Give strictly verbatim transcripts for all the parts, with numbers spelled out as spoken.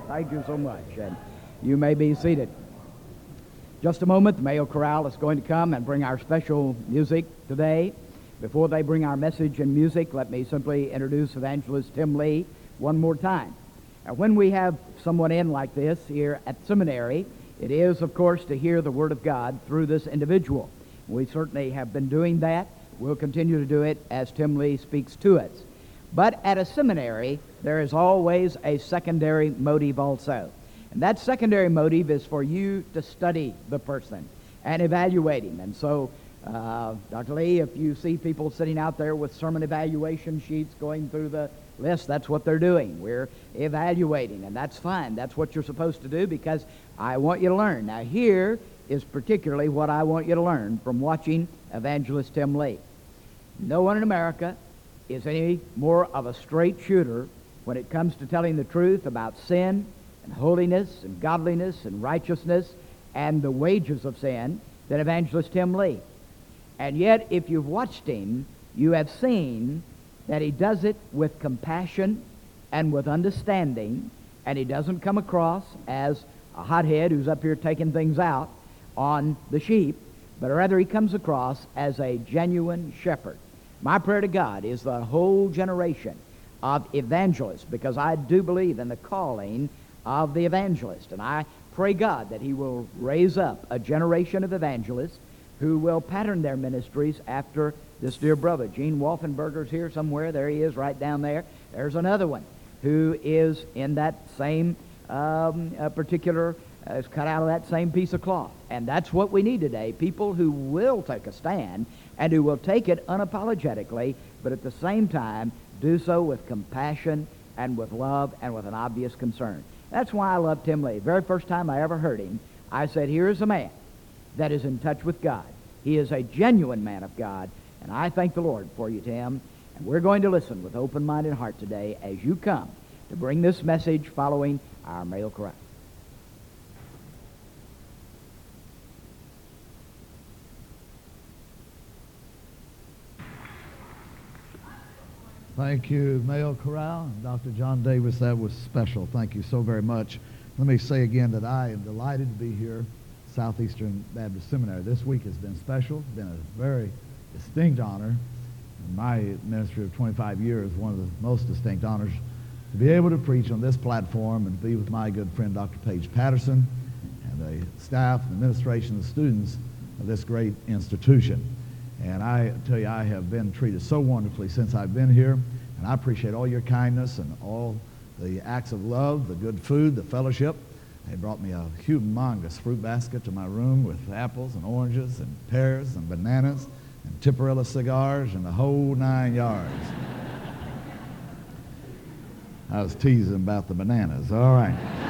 Thank you so much. And you may be seated. Just a moment, the Mayo Chorale is going to come and bring our special music today. Before they bring our message and music, let me simply introduce Evangelist Tim Lee one more time. Now, when we have someone in like this here at seminary, it is, of course, to hear the Word of God through this individual. We certainly have been doing that. We'll continue to do it as Tim Lee speaks to us. But at a seminary, there is always a secondary motive also. And that secondary motive is for you to study the person and evaluate him. And so, uh, Doctor Lee, if you see people sitting out there with sermon evaluation sheets going through the list, that's what they're doing. We're evaluating, and that's fine. That's what you're supposed to do because I want you to learn. Now, here is particularly what I want you to learn from watching Evangelist Tim Lee. No one in America is any more of a straight shooter when it comes to telling the truth about sin and holiness and godliness and righteousness and the wages of sin than Evangelist Tim Lee. And yet, if you've watched him, you have seen that he does it with compassion and with understanding, and he doesn't come across as a hothead who's up here taking things out on the sheep, but rather he comes across as a genuine shepherd. My prayer to God is the whole generation of evangelists, because I do believe in the calling of the evangelist. And I pray God that he will raise up a generation of evangelists who will pattern their ministries after this dear brother. Gene Wolfenberger's here somewhere. There he is right down there. There's another one who is in that same um, uh, particular, uh, is cut out of that same piece of cloth. And that's what we need today, people who will take a stand and who will take it unapologetically, but at the same time do so with compassion and with love and with an obvious concern. That's why I love Tim Lee. The very first time I ever heard him, I said, here is a man that is in touch with God. He is a genuine man of God, and I thank the Lord for you, Tim. And we're going to listen with open-minded heart today as you come to bring this message following our Mayo Chorale. Thank you, Mayo Chorale. Doctor John Davis, that was special. Thank you so very much. Let me say again that I am delighted to be here at Southeastern Baptist Seminary. This week has been special. It's been a very distinct honor. In my ministry of twenty-five years, one of the most distinct honors to be able to preach on this platform and be with my good friend Doctor Paige Patterson and the staff, the administration, the students of this great institution. And I tell you, I have been treated so wonderfully since I've been here, and I appreciate all your kindness and all the acts of love, the good food, the fellowship. They brought me a humongous fruit basket to my room with apples and oranges and pears and bananas and Tipperella cigars and the whole nine yards. I was teasing about the bananas. All right.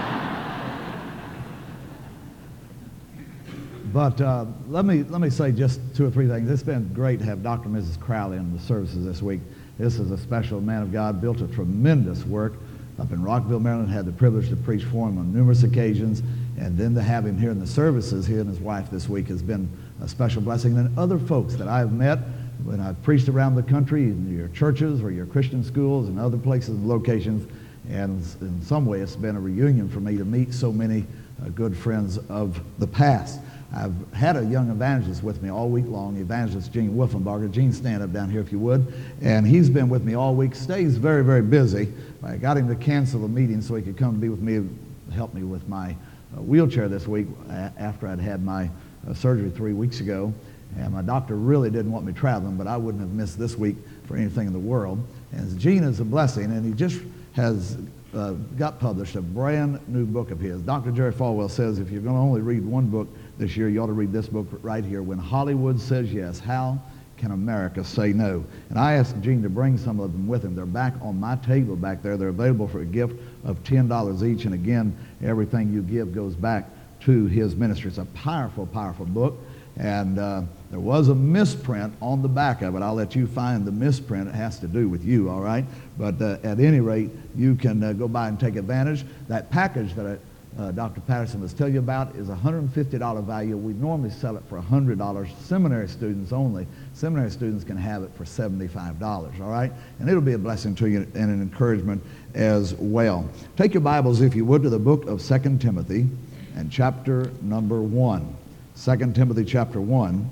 But uh, let me let me say just two or three things. It's been great to have Doctor and Missus Crowley in the services this week. This is a special man of God, built a tremendous work up in Rockville, Maryland. Had the privilege to preach for him on numerous occasions, and then to have him here in the services, he and his wife this week, has been a special blessing. And other folks that I've met when I've preached around the country, in your churches or your Christian schools and other places and locations, and in some way it's been a reunion for me to meet so many uh, good friends of the past. I've had a young evangelist with me all week long, Evangelist Gene Wolfenbarger. Gene, stand up down here if you would. And he's been with me all week, stays very, very busy. I got him to cancel a meeting so he could come be with me, help me with my uh, wheelchair this week after I'd had my uh, surgery three weeks ago. And my doctor really didn't want me traveling, but I wouldn't have missed this week for anything in the world. And Gene is a blessing, and he just has uh, got published a brand new book of his. Doctor Jerry Falwell says if you're going to only read one book this year, you ought to read this book right here, When Hollywood Says Yes, How Can America Say No? And I asked Gene to bring some of them with him. They're back on my table back there. They're available for a gift of ten dollars each, and again, everything you give goes back to his ministry. It's a powerful, powerful book, and uh, there was a misprint on the back of it. I'll let you find the misprint. It has to do with you, all right? But uh, at any rate, you can uh, go by and take advantage. That package that I uh, Doctor Patterson was telling you about is one hundred fifty dollars value. We normally sell it for one hundred dollars. Seminary students only. Seminary students can have it for seventy-five dollars, all right? And it'll be a blessing to you and an encouragement as well. Take your Bibles, if you would, to the book of Second Timothy and chapter number one. Second Timothy chapter one.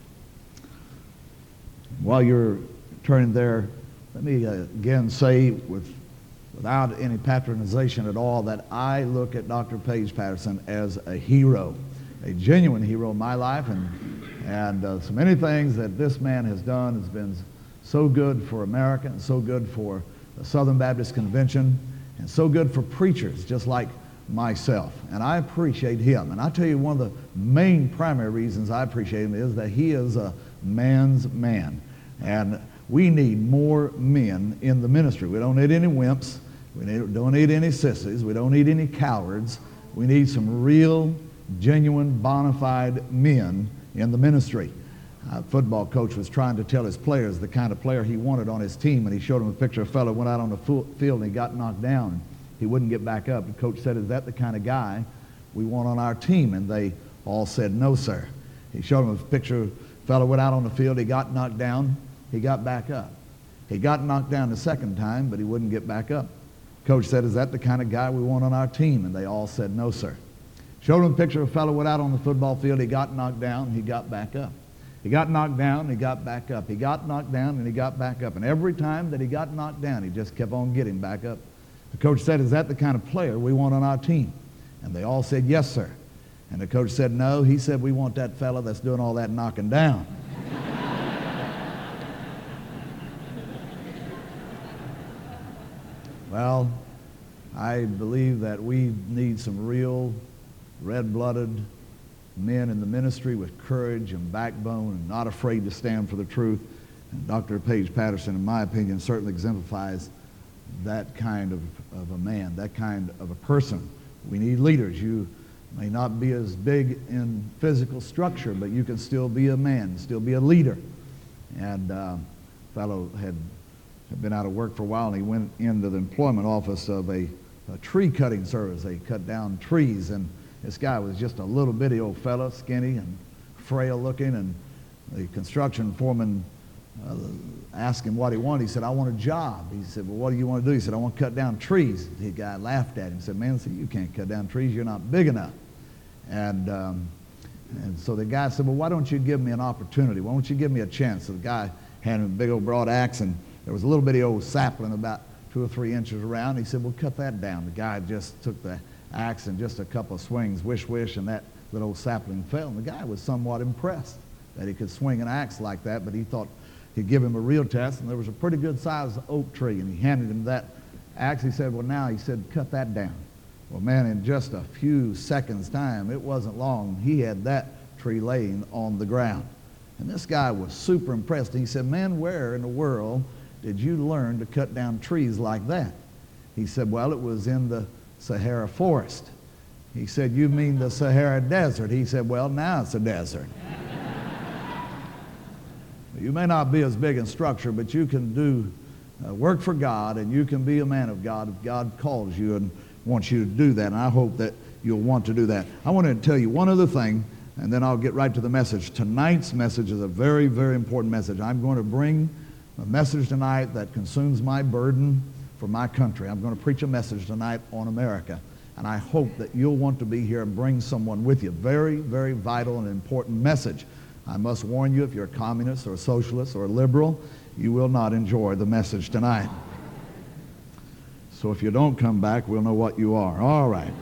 While you're turning there, let me uh, again say with without any patronization at all that I look at Doctor Page Patterson as a hero, a genuine hero in my life, and and uh, so many things that this man has done has been so good for America and so good for the Southern Baptist Convention and so good for preachers just like myself. And I appreciate him. And I tell you, one of the main primary reasons I appreciate him is that he is a man's man. And we need more men in the ministry. We don't need any wimps. We need, don't need any sissies. We don't need any cowards. We need some real, genuine, bona fide men in the ministry. A football coach was trying to tell his players the kind of player he wanted on his team, and he showed them a picture of a fellow who went out on the field and he got knocked down. He wouldn't get back up. The coach said, "Is that the kind of guy we want on our team?" And they all said, "No, sir." He showed them a picture of a fellow went out on the field, he got knocked down, he got back up. He got knocked down the second time, but he wouldn't get back up. Coach said, "Is that the kind of guy we want on our team?" And they all said, "No, sir." Showed him a picture of a fellow went out on the football field, he got knocked down, he got back up. He got knocked down, he got back up. He got knocked down, and he got back up. And every time that he got knocked down, he just kept on getting back up. The coach said, "Is that the kind of player we want on our team?" And they all said, "Yes, sir." And the coach said, "No." He said, "We want that fella that's doing all that knocking down." Well, I believe that we need some real red-blooded men in the ministry with courage and backbone and not afraid to stand for the truth. And Doctor Page Patterson, in my opinion, certainly exemplifies that kind of, of a man, that kind of a person. We need leaders. You may not be as big in physical structure, but you can still be a man, still be a leader. And uh, a fellow had, had been out of work for a while, and he went into the employment office of a, a tree cutting service. They cut down trees, and this guy was just a little bitty old fella, skinny and frail looking, and the construction foreman uh, asked him what he wanted. He said, "I want a job." He said, "Well, what do you want to do?" He said, "I want to cut down trees." The guy laughed at him and said, "Man, see, you can't cut down trees. You're not big enough." And, um, and so the guy said, "Well, why don't you give me an opportunity? Why don't you give me a chance?" So the guy handed him a big old broad axe, and there was a little bitty old sapling about two or three inches around. He said, "Well, cut that down." The guy just took the axe and just a couple of swings, wish, wish, and that little old sapling fell. And the guy was somewhat impressed that he could swing an axe like that, but he thought he'd give him a real test, and there was a pretty good sized oak tree, and he handed him that axe. He said, "Well, now," he said, "cut that down." Well, man, in just a few seconds' time, it wasn't long, he had that tree laying on the ground. And this guy was super impressed. He said, "Man, where in the world did you learn to cut down trees like that?" He said, "Well, it was in the Sahara forest." He said, "You mean the Sahara desert?" He said, "Well, now it's a desert." You may not be as big in structure, but you can do uh, work for God, and you can be a man of God if God calls you and wants you to do that. And I hope that you'll want to do that. I want to tell you one other thing, and then I'll get right to the message. Tonight's message is a very, very important message. I'm going to bring a message tonight that consumes my burden for my country. I'm going to preach a message tonight on America, and I hope that you'll want to be here and bring someone with you. Very, very vital and important message. I must warn you, if you're a communist or a socialist or a liberal, you will not enjoy the message tonight. So if you don't come back, we'll know what you are. All right.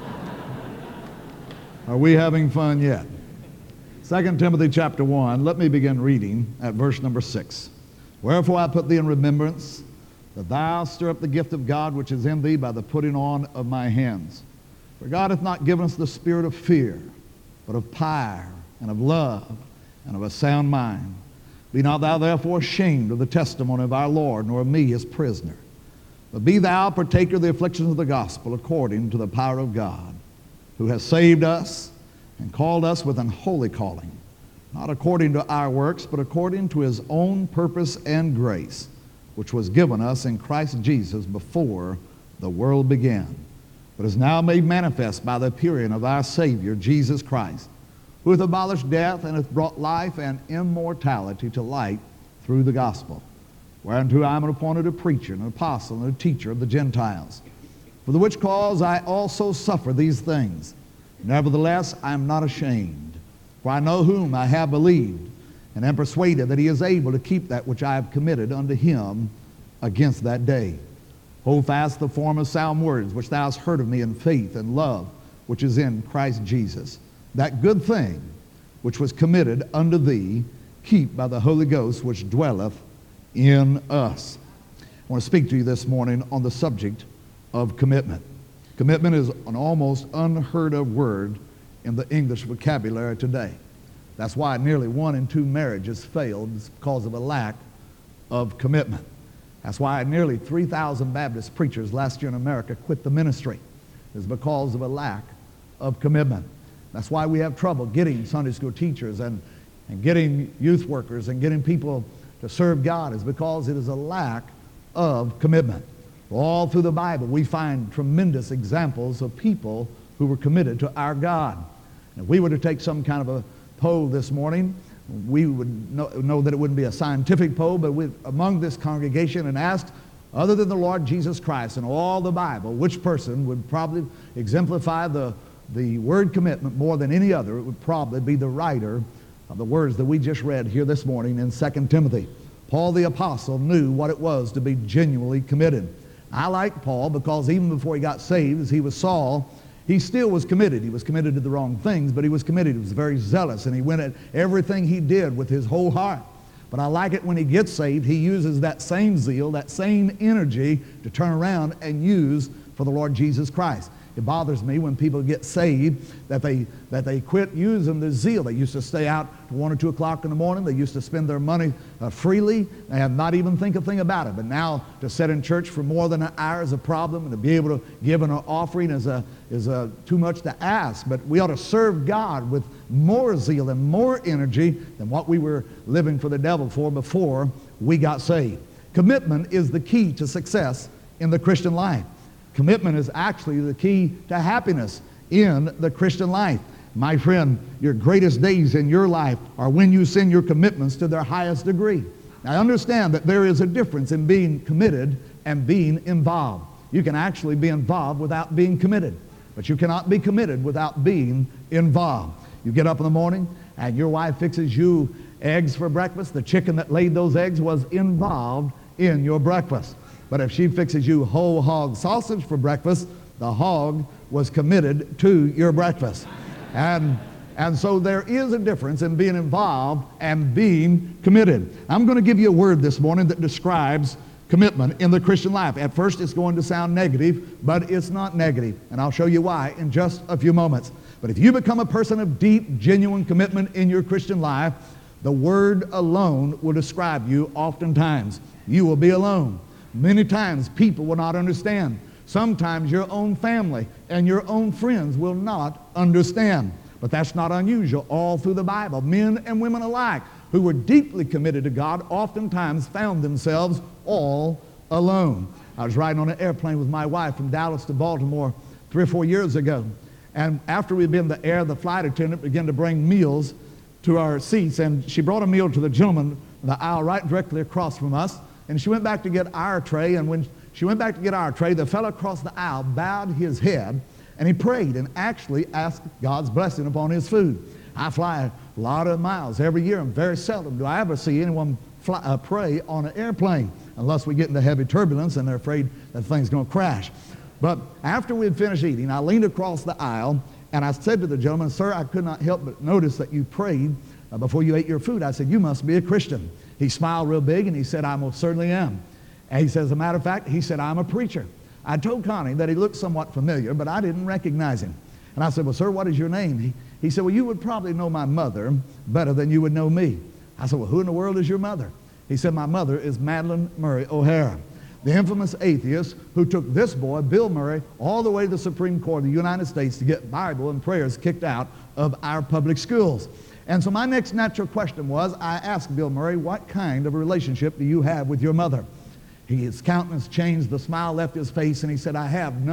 Are we having fun yet? Second Timothy chapter one, let me begin reading at verse number six. "Wherefore I put thee in remembrance, that thou stir up the gift of God which is in thee by the putting on of my hands. For God hath not given us the spirit of fear, but of power and of love and of a sound mind. Be not thou therefore ashamed of the testimony of our Lord, nor of me his prisoner. But be thou partaker of the afflictions of the gospel according to the power of God, who has saved us and called us with an holy calling, not according to our works, but according to his own purpose and grace, which was given us in Christ Jesus before the world began, but is now made manifest by the appearing of our Savior, Jesus Christ, who hath abolished death and hath brought life and immortality to light through the gospel, whereunto I am appointed a preacher, and an apostle, and a teacher of the Gentiles. For the which cause I also suffer these things. Nevertheless, I am not ashamed, for I know whom I have believed, and am persuaded that he is able to keep that which I have committed unto him against that day. Hold fast the former sound words which thou hast heard of me in faith and love which is in Christ Jesus. That good thing which was committed unto thee, keep by the Holy Ghost which dwelleth in us. I want to speak to you this morning on the subject of commitment. Commitment is an almost unheard of word in the English vocabulary today. That's why nearly one in two marriages failed because of a lack of commitment. That's why nearly three thousand Baptist preachers last year in America quit the ministry. It's because of a lack of commitment. That's why we have trouble getting Sunday school teachers and, and getting youth workers and getting people to serve God, is because it is a lack of commitment. All through the Bible we find tremendous examples of people who were committed to our God. If we were to take some kind of a poll this morning, we would know, know that it wouldn't be a scientific poll, but we, among this congregation, and asked, other than the Lord Jesus Christ and all the Bible, which person would probably exemplify the, the word commitment more than any other, it would probably be the writer of the words that we just read here this morning in Second Timothy. Paul the Apostle knew what it was to be genuinely committed. I like Paul because even before he got saved, as he was Saul, he still was committed. He was committed to the wrong things, but he was committed. He was very zealous, and he went at everything he did with his whole heart. But I like it when he gets saved, he uses that same zeal, that same energy to turn around and use for the Lord Jesus Christ. It bothers me when people get saved that they, that they quit using their zeal. They used to stay out to one or two o'clock in the morning. They used to spend their money uh, freely and not even think a thing about it. But now to sit in church for more than an hour is a problem, and to be able to give an offering is, a, is a, too much to ask. But we ought to serve God with more zeal and more energy than what we were living for the devil for before we got saved. Commitment is the key to success in the Christian life. Commitment is actually the key to happiness in the Christian life. My friend, your greatest days in your life are when you send your commitments to their highest degree. Now, understand that there is a difference in being committed and being involved. You can actually be involved without being committed, but you cannot be committed without being involved. You get up in the morning and your wife fixes you eggs for breakfast. The chicken that laid those eggs was involved in your breakfast. But if she fixes you whole hog sausage for breakfast, the hog was committed to your breakfast. And, and so there is a difference in being involved and being committed. I'm going to give you a word this morning that describes commitment in the Christian life. At first it's going to sound negative, but it's not negative. And I'll show you why in just a few moments. But if you become a person of deep, genuine commitment in your Christian life, the word alone will describe you oftentimes. You will be alone. Many times people will not understand. Sometimes your own family and your own friends will not understand. But that's not unusual all through the Bible. Men and women alike who were deeply committed to God oftentimes found themselves all alone. I was riding on an airplane with my wife from Dallas to Baltimore three or four years ago. And after we'd been in the air, the flight attendant began to bring meals to our seats. And she brought a meal to the gentleman in the aisle right directly across from us. And she went back to get our tray, and when she went back to get our tray, the fellow across the aisle bowed his head, and he prayed and actually asked God's blessing upon his food. I fly a lot of miles every year, and very seldom do I ever see anyone fly, uh, pray on an airplane, unless we get into heavy turbulence and they're afraid that thing's going to crash. But after we had finished eating, I leaned across the aisle, and I said to the gentleman, "Sir, I could not help but notice that you prayed uh, before you ate your food." I said, "You must be a Christian." He smiled real big and he said, "I most certainly am." And he said, as a matter of fact, he said, "I'm a preacher." I told Connie that he looked somewhat familiar, but I didn't recognize him. And I said, "Well, sir, what is your name?" He, he said, "Well, you would probably know my mother better than you would know me." I said, "Well, who in the world is your mother?" He said, "My mother is Madeline Murray O'Hara, the infamous atheist who took this boy, Bill Murray, all the way to the Supreme Court of the United States to get Bible and prayers kicked out of our public schools." And so my next natural question was, I asked Bill Murray, "What kind of a relationship do you have with your mother?" His countenance changed, the smile left his face, and he said, "I have no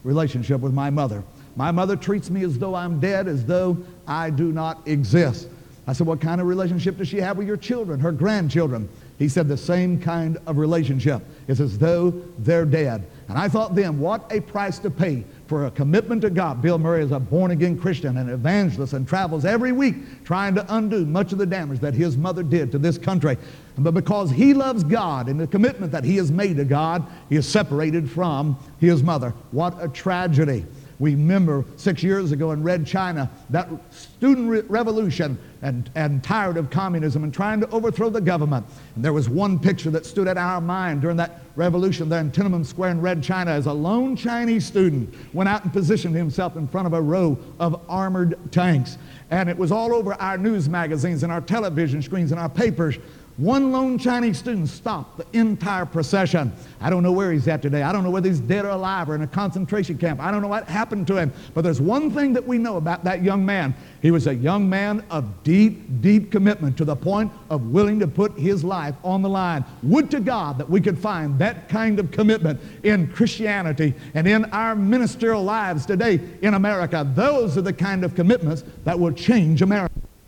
relationship with my mother. My mother treats me as though I'm dead, as though I do not exist. I said, what kind of relationship does she have with your children, her grandchildren? He said, the same kind of relationship. It's as though they're dead. And I thought then, what a price to pay for a commitment to God. Bill Murray is a born-again Christian and evangelist and travels every week trying to undo much of the damage that his mother did to this country. But because he loves God and the commitment that he has made to God, he is separated from his mother. What a tragedy. We remember six years ago in Red China, that student re revolution and, and tired of communism and trying to overthrow the government. And there was one picture that stood in our mind during that revolution there in Tiananmen Square in Red China, as a lone Chinese student went out and positioned himself in front of a row of armored tanks. And it was all over our news magazines and our television screens and our papers. One lone Chinese student stopped the entire procession. I don't know where he's at today. I don't know whether he's dead or alive or in a concentration camp. I don't know what happened to him. But there's one thing that we know about that young man. He was a young man of deep, deep commitment to the point of willing to put his life on the line. Would to God that we could find that kind of commitment in Christianity and in our ministerial lives today in America. Those are the kind of commitments that will change America.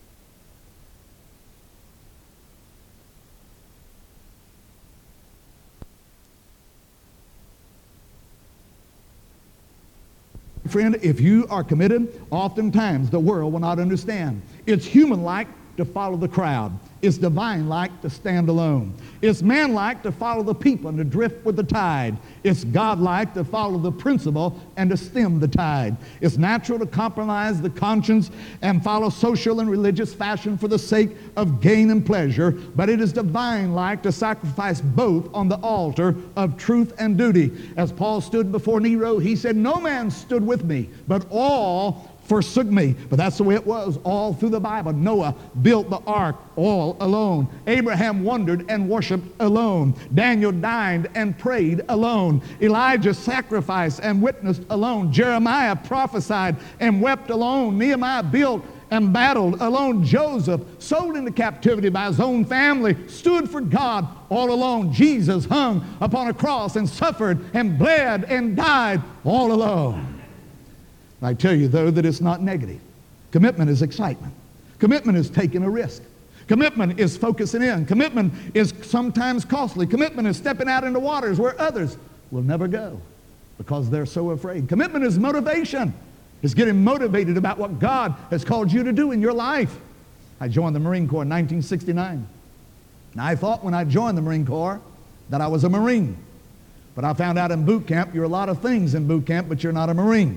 Friend, if you are committed, oftentimes the world will not understand. It's human-like to follow the crowd. It's divine-like to stand alone. It's man-like to follow the people and to drift with the tide. It's God-like to follow the principle and to stem the tide. It's natural to compromise the conscience and follow social and religious fashion for the sake of gain and pleasure, but it is divine-like to sacrifice both on the altar of truth and duty. As Paul stood before Nero, he said, "No man stood with me, but all forsook me." But that's the way it was all through the Bible. Noah built the ark all alone. Abraham wandered and worshiped alone. Daniel dined and prayed alone. Elijah sacrificed and witnessed alone. Jeremiah prophesied and wept alone. Nehemiah built and battled alone. Joseph, sold into captivity by his own family, stood for God all alone. Jesus hung upon a cross and suffered and bled and died all alone. I tell you, though, that it's not negative. Commitment is excitement. Commitment is taking a risk. Commitment is focusing in. Commitment is sometimes costly. Commitment is stepping out into waters where others will never go because they're so afraid. Commitment is motivation. It's getting motivated about what God has called you to do in your life. I joined the Marine Corps in nineteen sixty-nine. Now, I thought when I joined the Marine Corps that I was a Marine. But I found out in boot camp, you're a lot of things in boot camp, but you're not a Marine.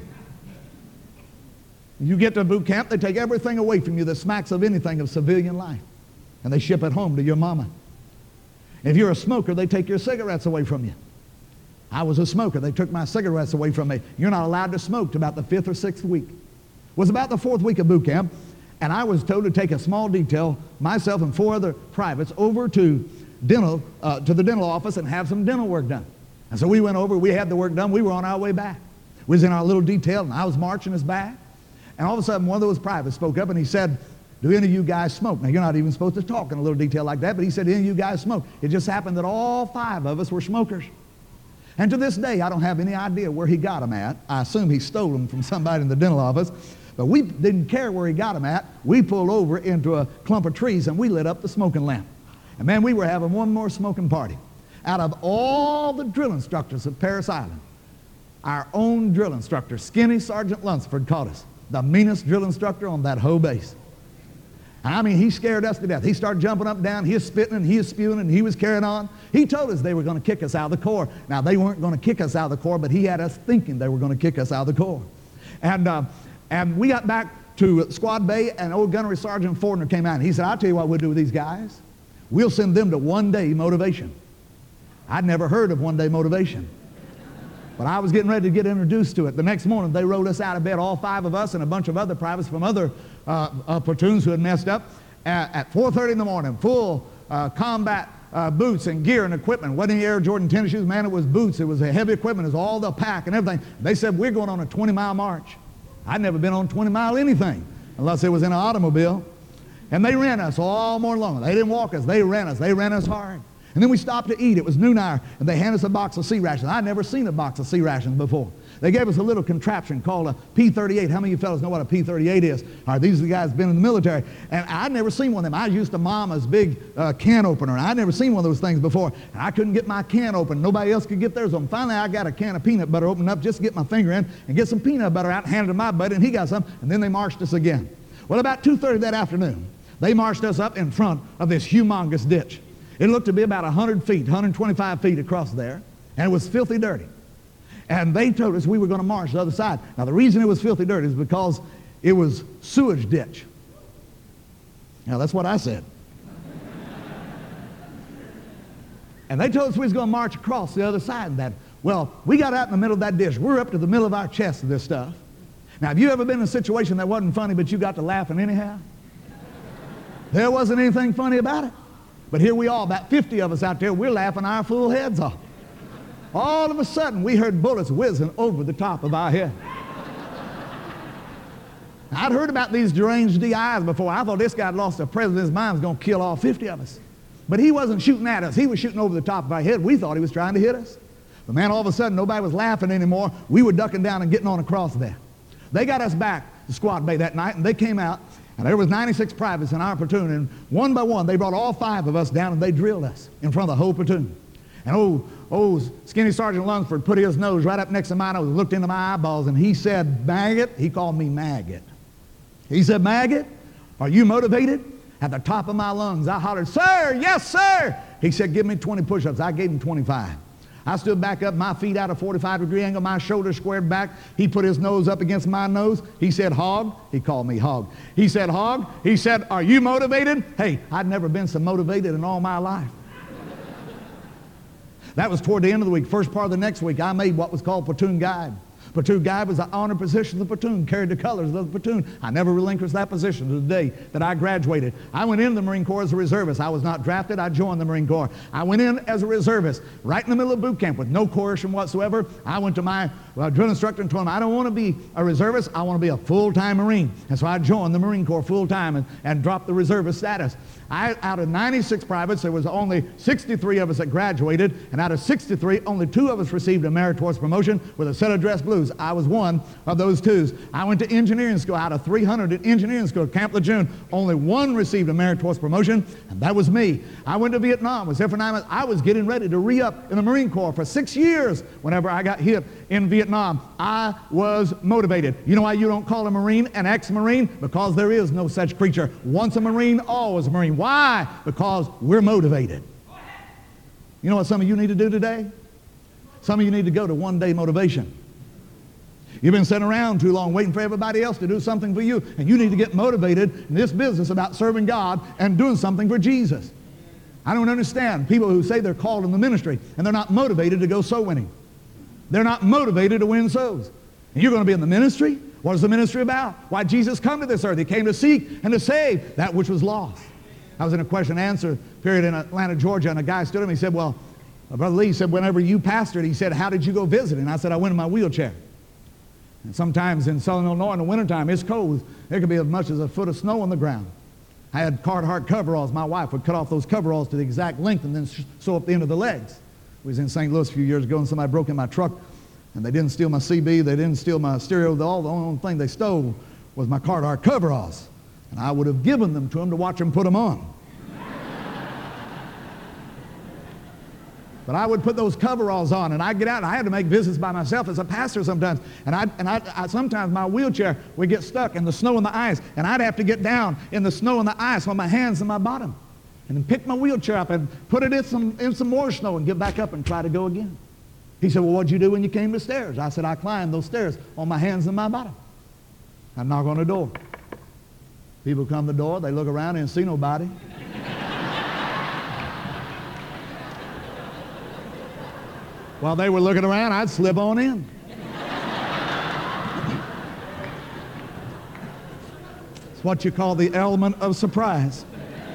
You get to boot camp, they take everything away from you that smacks of anything of civilian life. And they ship it home to your mama. If you're a smoker, they take your cigarettes away from you. I was a smoker. They took my cigarettes away from me. You're not allowed to smoke to about the fifth or sixth week. It was about the fourth week of boot camp, and I was told to take a small detail, myself and four other privates, over to dental, uh, to the dental office and have some dental work done. And so we went over, we had the work done, we were on our way back. We was in our little detail, and I was marching us back. And all of a sudden, one of those privates spoke up and he said, "Do any of you guys smoke?" Now, you're not even supposed to talk in a little detail like that, but he said, "Do any of you guys smoke?" It just happened that all five of us were smokers. And to this day, I don't have any idea where he got them at. I assume he stole them from somebody in the dental office. But we didn't care where he got them at. We pulled over into a clump of trees and we lit up the smoking lamp. And man, we were having one more smoking party. Out of all the drill instructors at Parris Island, our own drill instructor, Skinny Sergeant Lunsford, caught us. The meanest drill instructor on that whole base. I mean, he scared us to death. He started jumping up and down. He was spitting and he was spewing and he was carrying on. He told us they were going to kick us out of the Corps. Now, they weren't going to kick us out of the Corps, but he had us thinking they were going to kick us out of the Corps. And, uh, and we got back to Squad Bay, and old Gunnery Sergeant Fordner came out. And he said, "I'll tell you what we'll do with these guys. We'll send them to one-day motivation." I'd never heard of one-day motivation. But I was getting ready to get introduced to it. The next morning, they rolled us out of bed, all five of us and a bunch of other privates from other uh, uh, platoons who had messed up, at, at four thirty in the morning, full uh, combat uh, boots and gear and equipment. Wasn't any Air Jordan tennis shoes, man, it was boots. It was a heavy equipment. It was all the pack and everything. They said, "We're going on a twenty mile march." I'd never been on twenty mile anything, unless it was in an automobile. And they ran us all morning long. They didn't walk us, they ran us. They ran us hard. And then we stopped to eat. It was noon hour, and they handed us a box of sea rations. I'd never seen a box of sea rations before. They gave us a little contraption called a P thirty-eight. How many of you fellas know what a P thirty-eight is? All right, these are the guys who've been in the military. And I'd never seen one of them. I used to Mama's big uh, can opener, and I'd never seen one of those things before. And I couldn't get my can open. Nobody else could get theirs open. Finally, I got a can of peanut butter opened up just to get my finger in and get some peanut butter out and handed to my buddy, and he got some, and then they marched us again. Well, about two thirty that afternoon, they marched us up in front of this humongous ditch. It looked to be about one hundred feet, one hundred twenty-five feet across there, and it was filthy dirty. And they told us we were going to march the other side. Now, the reason it was filthy dirty is because it was sewage ditch. Now, that's what I said. And they told us we was going to march across the other side of that. Well, we got out in the middle of that ditch. We're up to the middle of our chest of this stuff. Now, have you ever been in a situation that wasn't funny, but you got to laughing anyhow? There wasn't anything funny about it. But here we are, about fifty of us out there, we're laughing our full heads off. All of a sudden, we heard bullets whizzing over the top of our head. I'd heard about these deranged D Is before. I thought this guy had lost the presence of his mind, was going to kill all fifty of us. But he wasn't shooting at us. He was shooting over the top of our head. We thought he was trying to hit us. But man, all of a sudden, nobody was laughing anymore. We were ducking down and getting on across there. They got us back to Squad Bay that night, and they came out, and there was ninety-six privates in our platoon, and one by one, they brought all five of us down, and they drilled us in front of the whole platoon. And old, old skinny Sergeant Lunsford put his nose right up next to mine. I looked into my eyeballs, and he said, "Maggot." He called me Maggot. He said, "Maggot, are you motivated?" At the top of my lungs, I hollered, "Sir, yes, sir." He said, "Give me twenty push-ups." I gave him twenty-five. I stood back up, my feet out a forty-five degree angle, my shoulders squared back. He put his nose up against my nose. He said, "Hog." He called me Hog. He said, "Hog." He said, "Are you motivated?" Hey, I'd never been so motivated in all my life. That was toward the end of the week. First part of the next week, I made what was called platoon guide. Platoon guide was the honor position of the platoon, carried the colors of the platoon. I never relinquished that position to the day that I graduated. I went into the Marine Corps as a reservist. I was not drafted. I joined the Marine Corps. I went in as a reservist, right in the middle of boot camp with no coercion whatsoever. I went to my well, drill instructor and told him, "I don't want to be a reservist. I want to be a full-time Marine." And so I joined the Marine Corps full-time and, and dropped the reservist status. I, out of ninety-six privates, there was only sixty-three of us that graduated, and out of sixty-three, only two of us received a meritorious promotion with a set of dress blues. I was one of those twos. I went to engineering school. Out of three hundred in engineering school at Camp Lejeune, only one received a meritorious promotion, and that was me. I went to Vietnam. Was there for nine months. I was getting ready to re-up in the Marine Corps for six years whenever I got hit in Vietnam. I was motivated. You know why you don't call a Marine an ex-Marine? Because there is no such creature. Once a Marine, always a Marine. Why? Because we're motivated. You know what some of you need to do today? Some of you need to go to one-day motivation. You've been sitting around too long waiting for everybody else to do something for you, and you need to get motivated in this business about serving God and doing something for Jesus. I don't understand people who say they're called in the ministry and they're not motivated to go soul winning. They're not motivated to win souls. And you're going to be in the ministry? What is the ministry about? Why Jesus come to this earth? He came to seek and to save that which was lost. I was in a question and answer period in Atlanta, Georgia, and a guy stood up and he said, "Well, Brother Lee," said, "whenever you pastored," he said, "how did you go visit?" And I said, "I went in my wheelchair." And sometimes in southern Illinois in the wintertime, it's cold. There could be as much as a foot of snow on the ground. I had Carhartt coveralls. My wife would cut off those coveralls to the exact length and then sew up the end of the legs. We was in Saint Louis a few years ago, and somebody broke in my truck, and they didn't steal my C B, they didn't steal my stereo. All the only thing they stole was my Carhartt coveralls. And I would have given them to them to watch them put them on. But I would put those coveralls on, and I'd get out, and I had to make visits by myself as a pastor sometimes. And, I'd, and I'd, I, sometimes my wheelchair would get stuck in the snow and the ice, and I'd have to get down in the snow and the ice on my hands and my bottom, and then pick my wheelchair up and put it in some, in some more snow and get back up and try to go again. He said, "Well, what'd you do when you came to the stairs?" I said, "I climbed those stairs on my hands and my bottom. I knock on the door. People come to the door, they look around and see nobody. While they were looking around, I'd slip on in. It's what you call the element of surprise.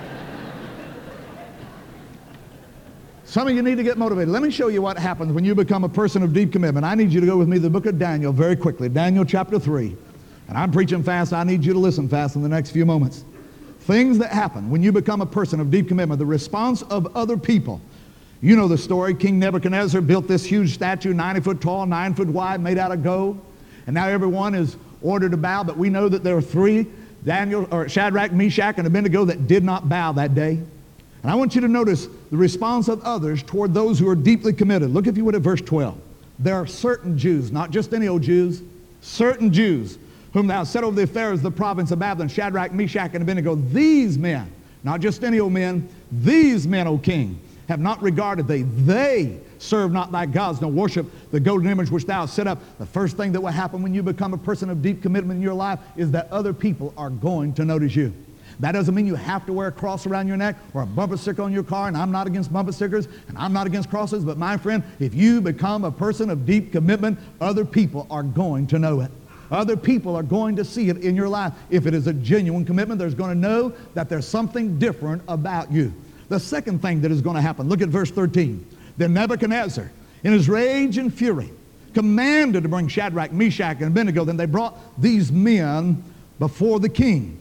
Some of you need to get motivated. Let me show you what happens when you become a person of deep commitment. I need you to go with me to the book of Daniel very quickly. Daniel chapter three. And I'm preaching fast. I need you to listen fast in the next few moments. Things that happen when you become a person of deep commitment, the response of other people. You know the story. King Nebuchadnezzar built this huge statue, ninety foot tall, nine foot wide, made out of gold. And now everyone is ordered to bow, but we know that there were three, Daniel, or Shadrach, Meshach, and Abednego, that did not bow that day. And I want you to notice the response of others toward those who are deeply committed. Look, if you would, at verse twelve. There are certain Jews, not just any old Jews, certain Jews, whom thou set over the affairs of the province of Babylon, Shadrach, Meshach, and Abednego. These men, not just any old men, these men, O king, have not regarded thee. They serve not thy gods, nor worship the golden image which thou hast set up. The first thing that will happen when you become a person of deep commitment in your life is that other people are going to notice you. That doesn't mean you have to wear a cross around your neck or a bumper sticker on your car, and I'm not against bumper stickers, and I'm not against crosses, but my friend, if you become a person of deep commitment, other people are going to know it. Other people are going to see it in your life. If it is a genuine commitment, they're going to know that there's something different about you. The second thing that is going to happen, look at verse thirteen. Then Nebuchadnezzar, in his rage and fury, commanded to bring Shadrach, Meshach, and Abednego. Then they brought these men before the king.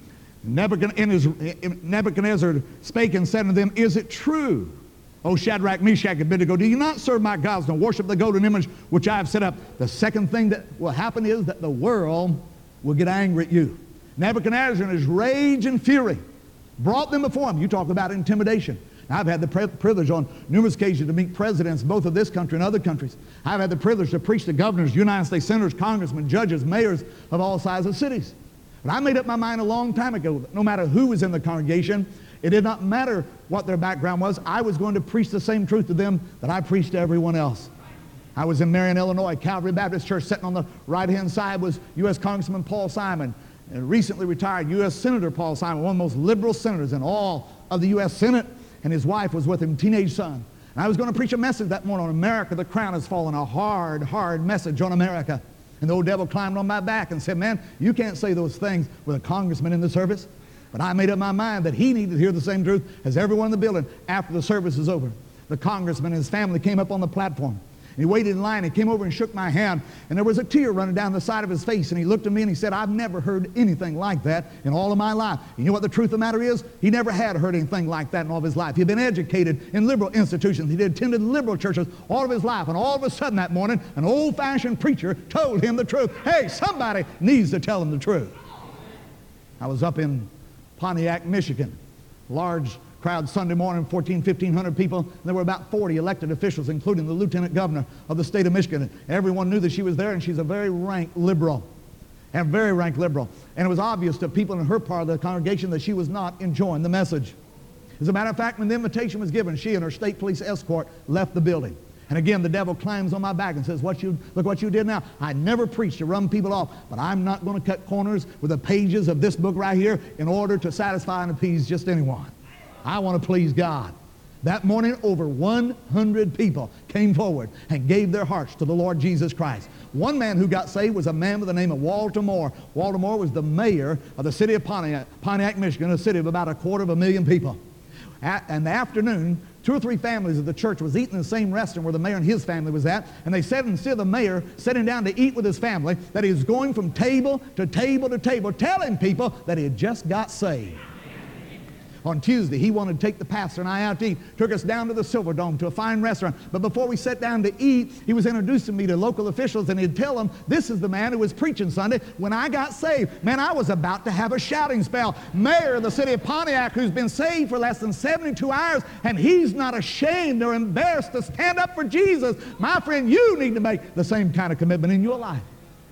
Nebuchadnezzar spake and said unto them, Is it true, O Shadrach, Meshach, and Abednego, do you not serve my gods, nor worship the golden image which I have set up? The second thing that will happen is that the world will get angry at you. Nebuchadnezzar, in his rage and fury, brought them before him. You talk about intimidation. Now, I've had the privilege on numerous occasions to meet presidents both of this country and other countries. I've had the privilege to preach to governors, United States senators, congressmen, judges, mayors of all sizes of cities. But I made up my mind a long time ago that no matter who was in the congregation, it did not matter what their background was, I was going to preach the same truth to them that I preached to everyone else. I was in Marion, Illinois, Calvary Baptist Church. Sitting on the right-hand side was U S Congressman Paul Simon, and recently retired U S Senator Paul Simon, one of the most liberal senators in all of the U S Senate, and his wife was with him, teenage son. And I was going to preach a message that morning on America, the crown has fallen, a hard, hard message on America. And the old devil climbed on my back and said, man, you can't say those things with a congressman in the service. But I made up my mind that he needed to hear the same truth as everyone in the building after the service was over. The congressman and his family came up on the platform. And he waited in line. He came over and shook my hand. And there was a tear running down the side of his face. And he looked at me and he said, I've never heard anything like that in all of my life. And you know what the truth of the matter is? He never had heard anything like that in all of his life. He'd been educated in liberal institutions. He'd attended liberal churches all of his life. And all of a sudden that morning, an old-fashioned preacher told him the truth. Hey, somebody needs to tell him the truth. I was up in Pontiac, Michigan. Large crowd Sunday morning, fourteen, fifteen hundred people. And there were about forty elected officials, including the lieutenant governor of the state of Michigan. And everyone knew that she was there, and she's a very rank liberal. And very rank liberal. And it was obvious to people in her part of the congregation that she was not enjoying the message. As a matter of fact, when the invitation was given, she and her state police escort left the building. And again, the devil climbs on my back and says, "What you look what you did now. I never preached to run people off, but I'm not going to cut corners with the pages of this book right here in order to satisfy and appease just anyone. I want to please God." That morning, over one hundred people came forward and gave their hearts to the Lord Jesus Christ. One man who got saved was a man by the name of Walter Moore. Walter Moore was the mayor of the city of Pontiac, Pontiac, Michigan, a city of about a quarter of a million people. At, in the afternoon, two or three families of the church was eating in the same restaurant where the mayor and his family was at, and they said instead of the mayor sitting down to eat with his family, that he was going from table to table to table, telling people that he had just got saved. On Tuesday, he wanted to take the pastor and I out to eat, took us down to the Silver Dome to a fine restaurant. But before we sat down to eat, he was introducing me to local officials, and he'd tell them, this is the man who was preaching Sunday when I got saved. Man, I was about to have a shouting spell. Mayor of the city of Pontiac, who's been saved for less than seventy-two hours, and he's not ashamed or embarrassed to stand up for Jesus. My friend, you need to make the same kind of commitment in your life.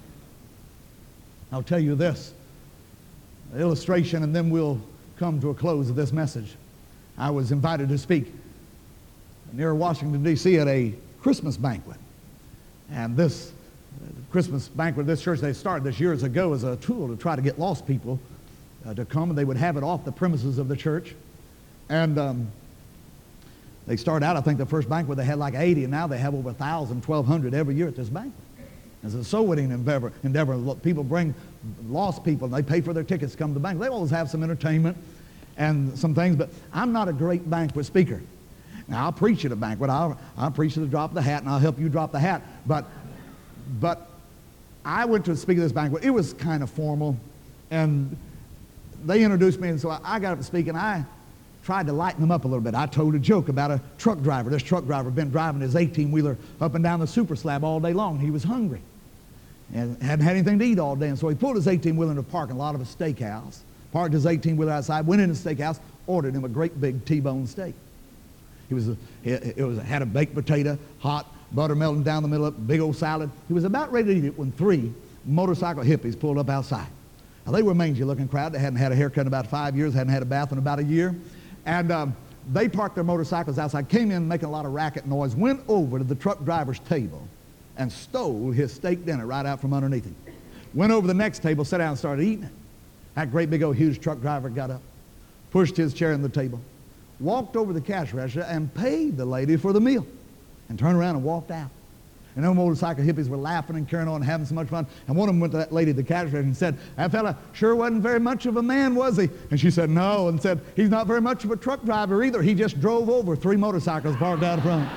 I'll tell you this, an illustration, and then we'll come to a close of this message. I was invited to speak near Washington, D C at a Christmas banquet. And this uh, Christmas banquet, this church, they started this years ago as a tool to try to get lost people uh, to come, and they would have it off the premises of the church. And um, they started out, I think the first banquet they had like eighty, and now they have over one thousand, twelve hundred every year at this banquet. It's a soul-winning endeavor. endeavor. People bring lost people, and they pay for their tickets to come to the banquet. They always have some entertainment and some things, but I'm not a great banquet speaker. Now, I'll preach at a banquet. I'll, I'll preach at the drop of the hat, and I'll help you drop the hat. But, but I went to speak at this banquet. It was kind of formal, and they introduced me, and so I, I got up to speak, and I tried to lighten them up a little bit. I told a joke about a truck driver. This truck driver had been driving his eighteen-wheeler up and down the super slab all day long. He was hungry and hadn't had anything to eat all day. And so he pulled his eighteen-wheeler in the parking lot of a steakhouse, parked his eighteen-wheeler outside, went in the steakhouse, ordered him a great big T-bone steak. He was, a, it was had a baked potato, hot, butter melting down the middle of it, big old salad. He was about ready to eat it when three motorcycle hippies pulled up outside. Now, they were a mangy-looking crowd. They hadn't had a haircut in about five years, hadn't had a bath in about a year. And um, they parked their motorcycles outside, came in making a lot of racket noise, went over to the truck driver's table and stole his steak dinner right out from underneath him. Went over to the next table, sat down and started eating it. That great big old huge truck driver got up, pushed his chair in the table, walked over to the cash register and paid the lady for the meal, and turned around and walked out. And them motorcycle hippies were laughing and carrying on and having so much fun. And one of them went to that lady at the cash register and said, "That fella sure wasn't very much of a man, was he?" And she said, "No," and said, "He's not very much of a truck driver either. He just drove over three motorcycles parked out front."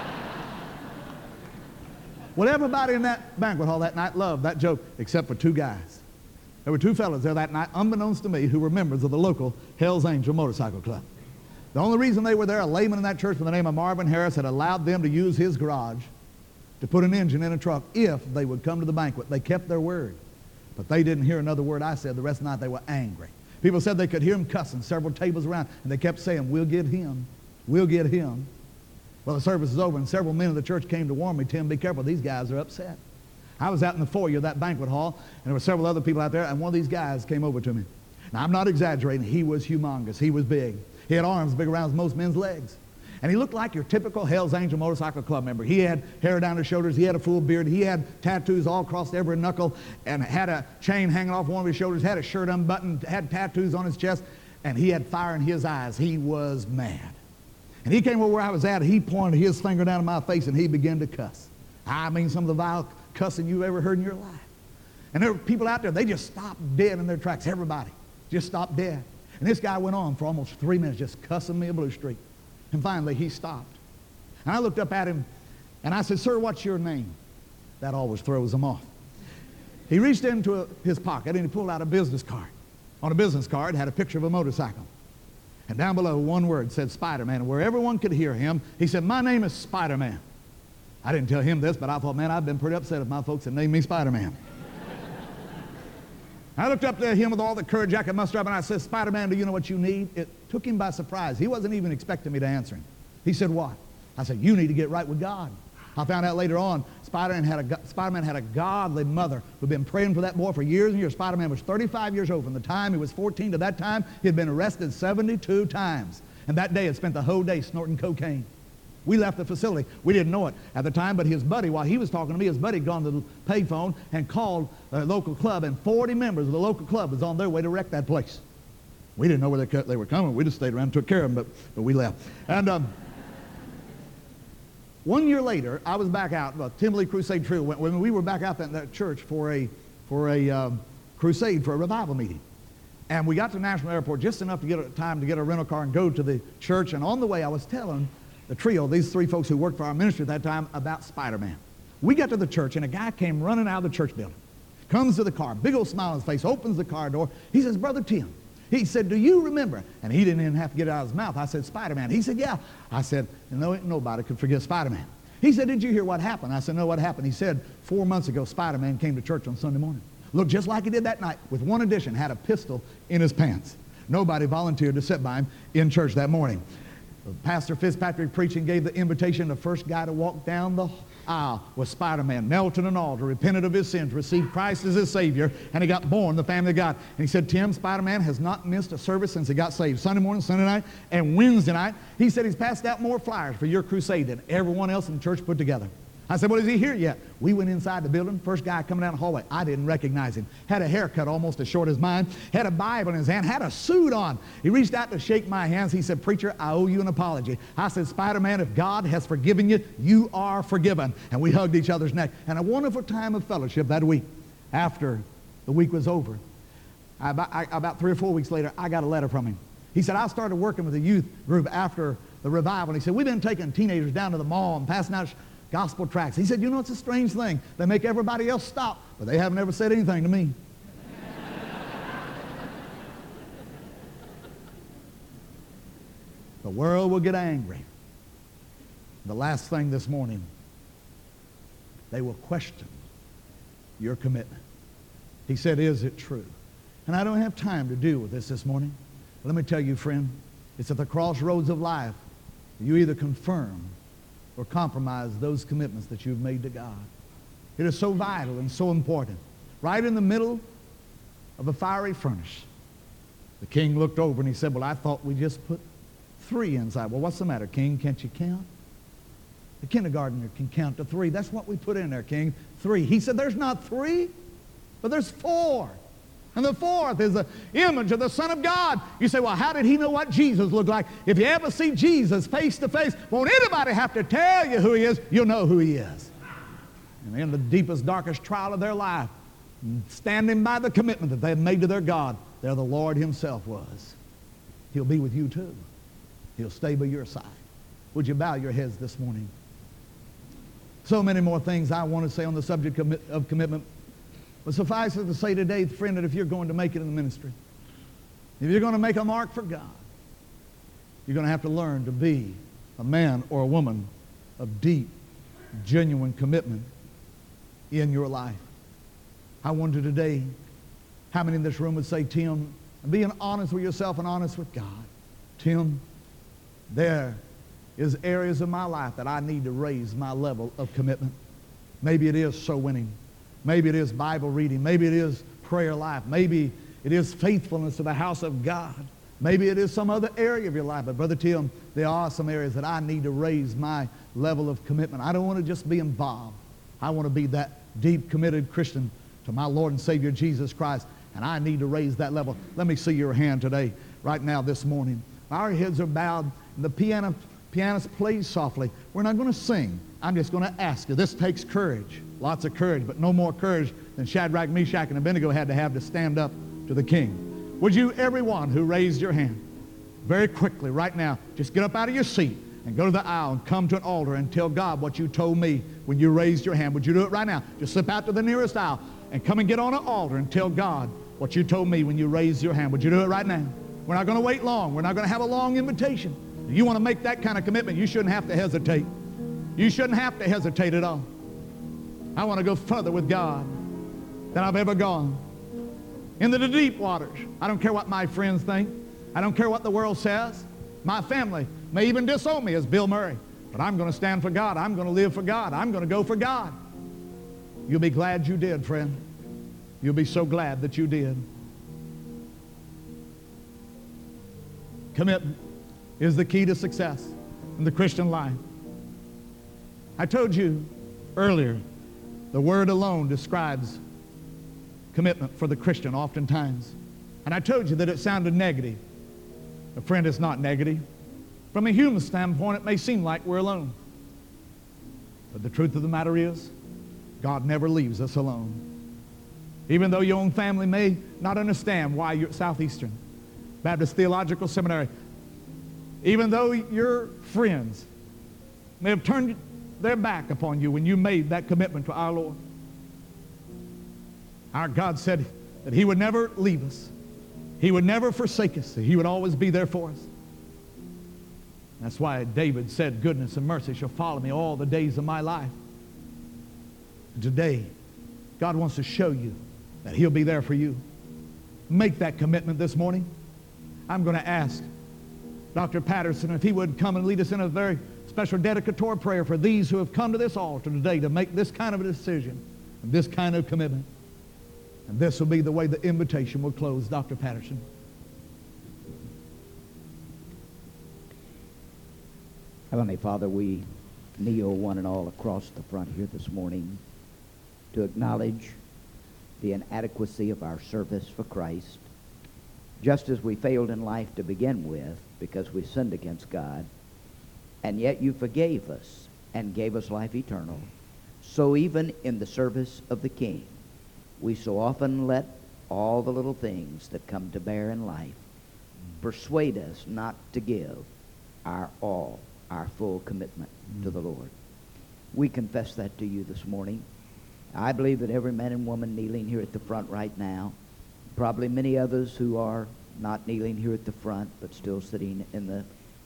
Well, everybody in that banquet hall that night loved that joke except for two guys. There were two fellas there that night, unbeknownst to me, who were members of the local Hell's Angel Motorcycle Club. The only reason they were there, a layman in that church by the name of Marvin Harris had allowed them to use his garage to put an engine in a truck if they would come to the banquet. They kept their word. But they didn't hear another word I said. The rest of the night they were angry. People said they could hear him cussing several tables around, and they kept saying, "We'll get him. We'll get him." Well, the service was over, and several men of the church came to warn me, "Tim, be careful. These guys are upset." I was out in the foyer of that banquet hall, and there were several other people out there, and one of these guys came over to me. Now, I'm not exaggerating. He was humongous. He was big. He had arms big around most men's legs. And he looked like your typical Hell's Angel Motorcycle Club member. He had hair down his shoulders. He had a full beard. He had tattoos all across every knuckle and had a chain hanging off one of his shoulders, had a shirt unbuttoned, had tattoos on his chest, and he had fire in his eyes. He was mad. And he came over where I was at, and he pointed his finger down in my face, and he began to cuss. I mean, some of the vile cussing you've ever heard in your life. And there were people out there, they just stopped dead in their tracks. Everybody just stopped dead. And this guy went on for almost three minutes just cussing me a blue streak. And finally, he stopped. And I looked up at him, and I said, "Sir, what's your name?" That always throws them off. He reached into a, his pocket, and he pulled out a business card. On a business card had a picture of a motorcycle. And down below, one word said Spider-Man. And where everyone could hear him, he said, "My name is Spider-Man." I didn't tell him this, but I thought, man, I've been pretty upset if my folks had named me Spider-Man. I looked up at him with all the courage I could muster up, and I said, "Spider-Man, do you know what you need?" It took him by surprise. He wasn't even expecting me to answer him. He said, "What?" I said, "You need to get right with God." I found out later on, Spider-Man had a, Spider-Man had a godly mother who'd been praying for that boy for years and years. Spider-Man was thirty-five years old. From the time he was fourteen to that time, he had been arrested seventy-two times. And that day had spent the whole day snorting cocaine. We left the facility. We didn't know it at the time, but his buddy, while he was talking to me, his buddy had gone to the payphone and called a local club, and forty members of the local club was on their way to wreck that place. We didn't know where they, they were coming. We just stayed around and took care of them, but, but we left. And um, one year later, I was back out. The Timberley Crusade Trio went with me. We were back out in that church for a, for a um, crusade, for a revival meeting. And we got to National Airport just enough to get a time to get a rental car and go to the church. And on the way, I was telling the trio, these three folks who worked for our ministry at that time, about Spider-Man. We got to the church, and a guy came running out of the church building. Comes to the car, big old smile on his face, opens the car door. He says, "Brother Tim," he said, "do you remember?" And he didn't even have to get it out of his mouth. I said, "Spider-Man." He said, "Yeah." I said, "No, nobody could forget Spider-Man." He said, "Did you hear what happened?" I said, "No, what happened?" He said, four months ago, Spider-Man came to church on Sunday morning. Looked just like he did that night, with one addition, had a pistol in his pants. Nobody volunteered to sit by him in church that morning. Pastor Fitzpatrick preaching gave the invitation. The first guy to walk down the aisle was Spider-Man, knelt to an altar, repented of his sins, received Christ as his Savior, and he got born in the family of God. And he said, "Tim, Spider-Man has not missed a service since he got saved. Sunday morning, Sunday night, and Wednesday night." He said he's passed out more flyers for your crusade than everyone else in the church put together. I said, "Well, is he here yet?" We went inside the building. First guy coming down the hallway. I didn't recognize him. Had a haircut almost as short as mine. Had a Bible in his hand. Had a suit on. He reached out to shake my hands. He said, "Preacher, I owe you an apology." I said, "Spider-Man, if God has forgiven you, you are forgiven." And we hugged each other's neck. And a wonderful time of fellowship that week. After the week was over, I, I, about three or four weeks later, I got a letter from him. He said, "I started working with a youth group after the revival." And he said, "We've been taking teenagers down to the mall and passing out gospel tracts." He said, "You know, it's a strange thing. They make everybody else stop, but they haven't ever said anything to me." The world will get angry. The last thing this morning, they will question your commitment. He said, is it true? And I don't have time to deal with this this morning. Let me tell you, friend, it's at the crossroads of life. You either confirm or compromise those commitments that you've made to God. It is so vital and so important. Right in the middle of a fiery furnace, the king looked over and he said, well, I thought we just put three inside. Well, what's the matter, king? Can't you count? The kindergartner can count to three. That's what we put in there, king. Three. He said, there's not three, but there's four. And the fourth is the image of the Son of God. You say, well, how did he know what Jesus looked like? If you ever see Jesus face to face, won't anybody have to tell you who he is? You'll know who he is. And in the deepest, darkest trial of their life, standing by the commitment that they had made to their God, there the Lord himself was. He'll be with you too. He'll stay by your side. Would you bow your heads this morning? So many more things I want to say on the subject of commitment. But suffice it to say today, friend, that if you're going to make it in the ministry, if you're going to make a mark for God, you're going to have to learn to be a man or a woman of deep, genuine commitment in your life. I wonder today, how many in this room would say, Tim, being honest with yourself and honest with God, Tim, there is areas of my life that I need to raise my level of commitment. Maybe it is soul winning. Maybe it is Bible reading. Maybe it is prayer life. Maybe it is faithfulness to the house of God. Maybe it is some other area of your life. But Brother Tim, there are some areas that I need to raise my level of commitment. I don't want to just be involved. I want to be that deep committed Christian to my Lord and Savior Jesus Christ. And I need to raise that level. Let me see your hand today, right now this morning. Our heads are bowed and the piano, pianist plays softly. We're not going to sing. I'm just going to ask you. This takes courage. Lots of courage, but no more courage than Shadrach, Meshach, and Abednego had to have to stand up to the king. Would you, everyone who raised your hand, very quickly, right now, just get up out of your seat and go to the aisle and come to an altar and tell God what you told me when you raised your hand. Would you do it right now? Just slip out to the nearest aisle and come and get on an altar and tell God what you told me when you raised your hand. Would you do it right now? We're not going to wait long. We're not going to have a long invitation. If you want to make that kind of commitment, you shouldn't have to hesitate. You shouldn't have to hesitate at all. I want to go further with God than I've ever gone. Into the deep waters. I don't care what my friends think. I don't care what the world says. My family may even disown me as Bill Murray. But I'm going to stand for God. I'm going to live for God. I'm going to go for God. You'll be glad you did, friend. You'll be so glad that you did. Commitment is the key to success in the Christian life. I told you earlier, the word alone describes commitment for the Christian oftentimes. And I told you that it sounded negative. But friend, it's not negative. From a human standpoint, it may seem like we're alone. But the truth of the matter is, God never leaves us alone. Even though your own family may not understand why you're at Southeastern Baptist Theological Seminary, even though your friends may have turned their back upon you when you made that commitment to our Lord. Our God said that he would never leave us. He would never forsake us. He would always be there for us. That's why David said, goodness and mercy shall follow me all the days of my life. And today, God wants to show you that he'll be there for you. Make that commitment this morning. I'm going to ask Doctor Patterson if he would come and lead us in a very special dedicatory prayer for these who have come to this altar today to make this kind of a decision and this kind of commitment. And this will be the way the invitation will close. Doctor Patterson. Heavenly Father, we kneel one and all across the front here this morning to acknowledge the inadequacy of our service for Christ, just as we failed in life to begin with because we sinned against God. And yet you forgave us and gave us life eternal. So even in the service of the King, we so often let all the little things that come to bear in life persuade us not to give our all, our full commitment mm. to the Lord. We confess that to you this morning. I believe that every man and woman kneeling here at the front right now, probably many others who are not kneeling here at the front but still sitting in the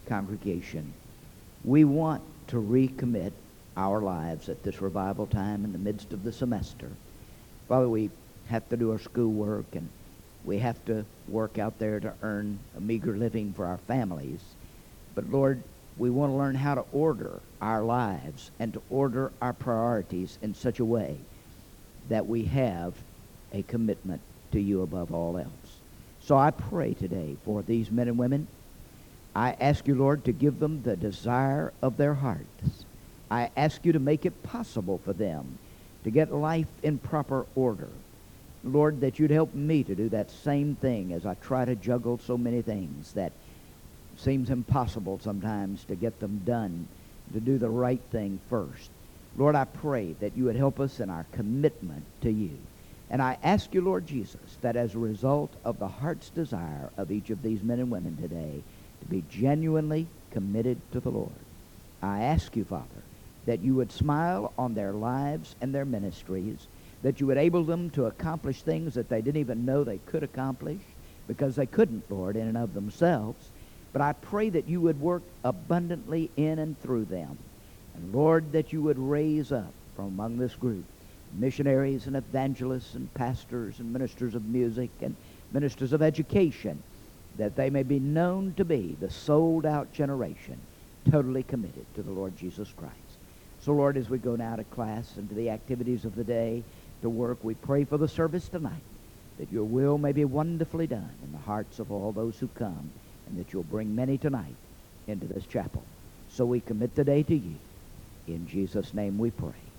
congregation, we want to recommit our lives at this revival time in the midst of the semester. Father, we have to do our schoolwork, and we have to work out there to earn a meager living for our families. But Lord, we want to learn how to order our lives and to order our priorities in such a way that we have a commitment to you above all else. So I pray today for these men and women. I ask you, Lord, to give them the desire of their hearts. I ask you to make it possible for them to get life in proper order. Lord, that you'd help me to do that same thing as I try to juggle so many things that seems impossible sometimes to get them done, to do the right thing first. Lord, I pray that you would help us in our commitment to you. And I ask you, Lord Jesus, that as a result of the heart's desire of each of these men and women today to be genuinely committed to the Lord, I ask you, Father, that you would smile on their lives and their ministries, that you would enable them to accomplish things that they didn't even know they could accomplish because they couldn't, Lord, in and of themselves. But I pray that you would work abundantly in and through them. And, Lord, that you would raise up from among this group missionaries and evangelists and pastors and ministers of music and ministers of education, that they may be known to be the sold-out generation, totally committed to the Lord Jesus Christ. So, Lord, as we go now to class and to the activities of the day, to work, we pray for the service tonight, that your will may be wonderfully done in the hearts of all those who come, and that you'll bring many tonight into this chapel. So we commit the day to you. In Jesus' name we pray.